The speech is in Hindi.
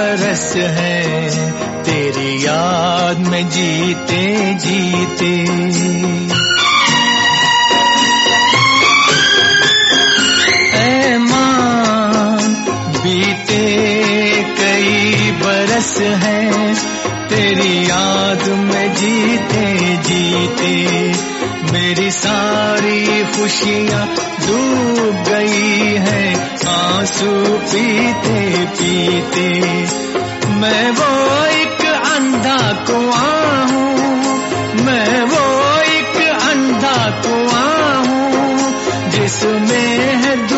बरस है तेरी याद में जीते जीते। ऐ माँ बीते कई बरस है तेरी याद में जीते जीते। मेरी सारी खुशियाँ डूब गई है आंसू पीते पीते। मैं वो एक अंधा कुआं हूँ, मैं वो एक अंधा कुआं हूँ जिसमें है